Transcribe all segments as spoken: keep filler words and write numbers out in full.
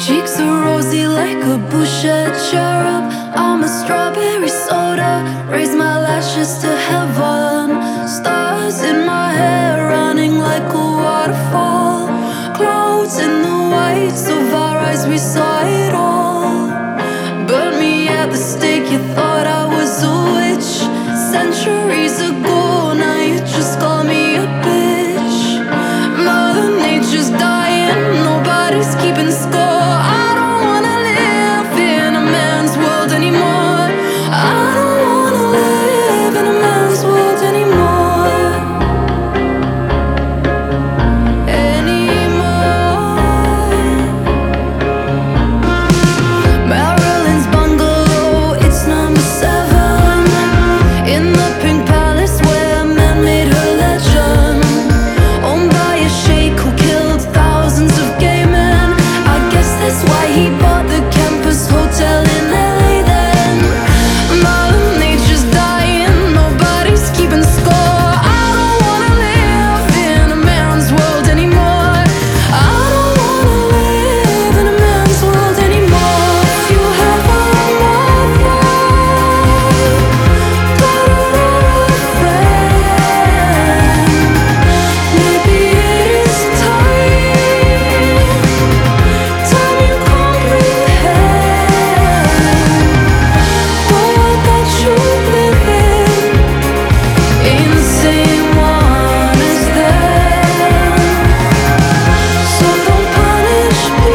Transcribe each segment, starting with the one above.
Cheeks are rosy like a boucher cherub. I'm a strawberry soda, raise my lashes to heaven. Stars in my hair running like a waterfall. Clouds in the whites of our eyes, we saw it all. Burn me at the stake, you thought I was a witch. Centuries ago, now you just call me a bitch. Mother Nature's dying, nobody's keeping score. I don't wanna live in a man's world anymore. I don't wanna live in a man's world anymore. Anymore. Marilyn's bungalow, it's number seven. In the pink palace where man made her legend. Owned by a sheikh who killed thousands of gay men. I guess that's why he bought the campus hotel in L A then. Mother Nature's dying, nobody's keeping score. I don't wanna live in a man's world anymore. I don't wanna live in a man's world anymore. If you have a mother, daughter or a friend, maybe it is time, time you comprehend. Boy, I got you living in the same one as them. So don't punish me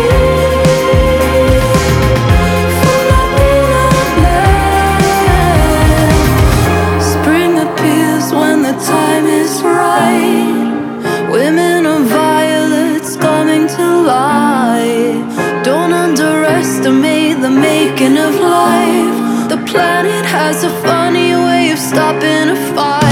for not being a man. Spring appears when the time is right. Women are violets coming to life. Don't underestimate the making of life. The planet has a funny way of stopping a fire.